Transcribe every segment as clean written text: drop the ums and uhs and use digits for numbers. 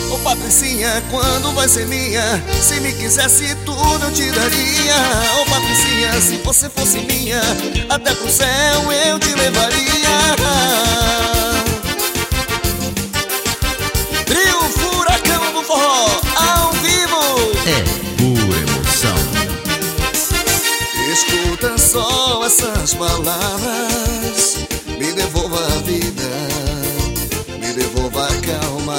Ô Patricinha, quando vai ser minha? Se me quisesse tudo eu te daria. Ô Patricinha, se você fosse minha, até pro céu eu te levaria. Trio Furacão do Forró, ao vivo. É pura emoção. Escuta só essas palavras, me devolva a vida, me devolva a calma.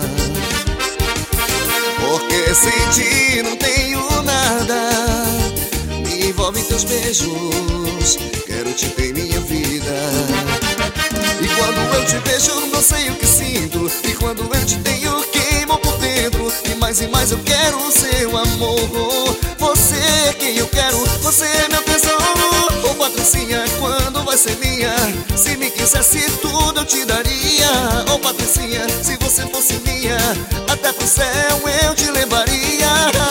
Porque sem ti não tenho nada. Me envolve em teus beijos, quero te ter em minha vida. E quando eu te vejo não sei o que sinto. E quando eu te tenho queimo por dentro. E mais eu quero o seu amor. Você é quem eu quero, você é meu tesouro. Ô Patricinha, quando vai ser minha? Se me quisesse tudo eu te daria. Ô Patricinha, se você fosse minha, até pro céu eu te levaria.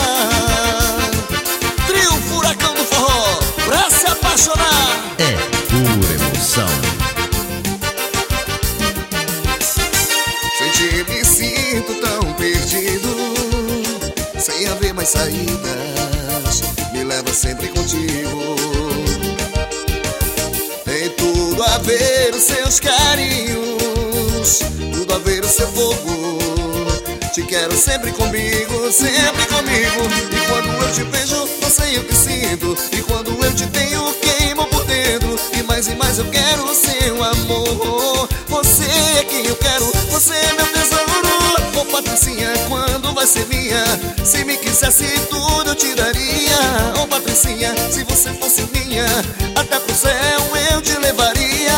Trio Furacão do Forró, pra se apaixonar. É pura emoção. Sem ti me sinto tão perdido, sem haver mais saídas, me leva sempre contigo. Tem tudo a ver os seus carinhos, tudo a ver o seu fogo. Te quero sempre comigo, sempre comigo. E quando eu te vejo, não sei o que sinto. E quando eu te tenho, queimo por dentro. E mais eu quero o seu amor. Você é quem eu quero, você é meu tesouro. Ô Patricinha, quando vai ser minha? Se me quisesse tudo eu te daria. Ô Patricinha, se você fosse minha, até pro céu eu te levaria.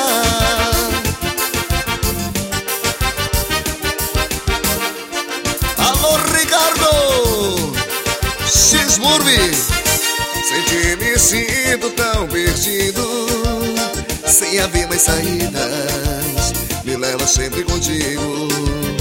Alô Ricardo X-Murby. Sem ti me sinto tão perdido, sem haver mais saídas, me leva sempre contigo.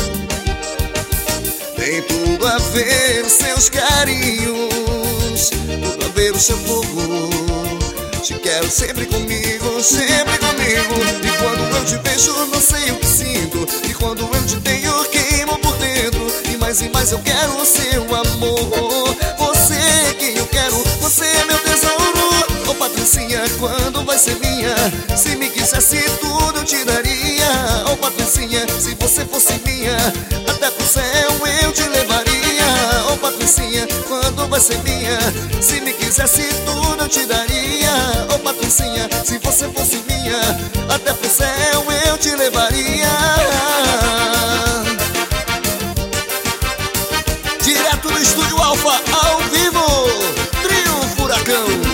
Tem tudo a ver os seus carinhos, tudo a ver o seu fogo. Te quero sempre comigo, sempre comigo. E quando eu te vejo não sei o que sinto. E quando eu te tenho queimo por dentro. E mais eu quero o seu amor. Você é quem eu quero, você é meu tesouro. Ô Patricinha, quando vai ser minha? Se me quisesse tudo eu te daria. Ô Patricinha, se você fosse minha, até pro céu eu te levaria. Ô Patricinha, quando vai ser minha? Se me quisesse tudo eu te daria. Ô Patricinha, se você fosse minha, até pro céu eu te levaria. Direto do Estúdio Alfa, ao vivo, Trio Furacão.